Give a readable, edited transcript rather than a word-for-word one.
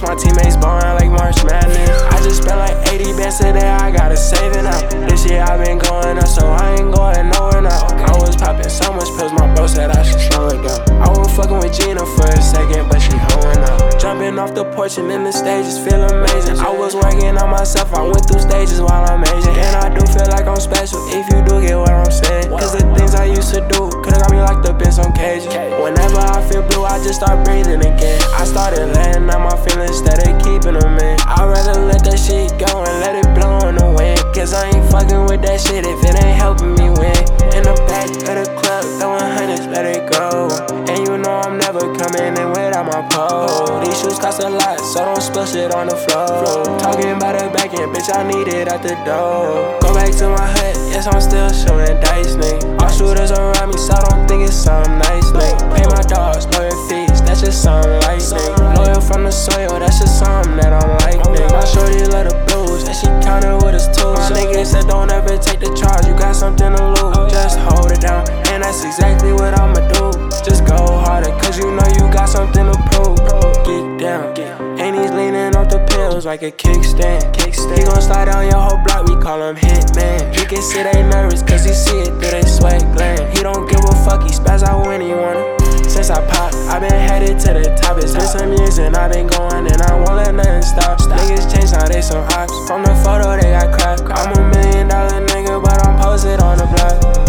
my teammates ballin' like March Madness. I just spent like 80 bands today, I gotta save it now. This year I been going up, so I ain't going nowhere now. I was popping so much pills, my bro said I should slow it down. I was fucking with Gina for a second, but she hoeing out. Jumping off the porch and in the stages feel amazing. I was working on myself, I went through stages while I'm aging. And I do feel like I'm special, if you do get what I'm saying. Cause the things I used to do could've got me locked up in some cages. Whenever I feel blue, I just start breathing again. I started letting out my feelings instead of keeping them in. I'd rather let that shit go and let it blow in the wind. Cause I ain't fucking with that shit if it ain't helping me win. In the back of the club, throwing hundreds, let it go. And you know I'm never coming in without my pole. These shoes cost a lot, so don't spill shit on the floor. Talking about it back end, bitch, I need it at the door. Go back to my hut, yes, I'm still showing dice, nigga. All shooters around me, so I don't think it's something nice, nigga. Pay my dogs, lawyer fees, that's just something like, nigga. Loyal from the soil, that's just something that I'm like, nigga. My shorty love the blues, and she counted with us too. My nigga said don't ever take the charge, you got something to lose. Just hold it down, and that's exactly what I'ma do. Just go harder, cause you know you got something to prove. Get down, and he's leaning off the pills like a kickstand. He gon' slide down your whole block, we call him Hitman. He can see they nervous, cause he see it through they sweat gland. He don't give a fuck, he spaz out when he wanna. Since I popped, I been headed to the top. It's been some years and I been going and I won't let nothing stop. Niggas change, now they some ops. From the photo they got cracked. I'm $1 million nigga, but I'm posted on the block.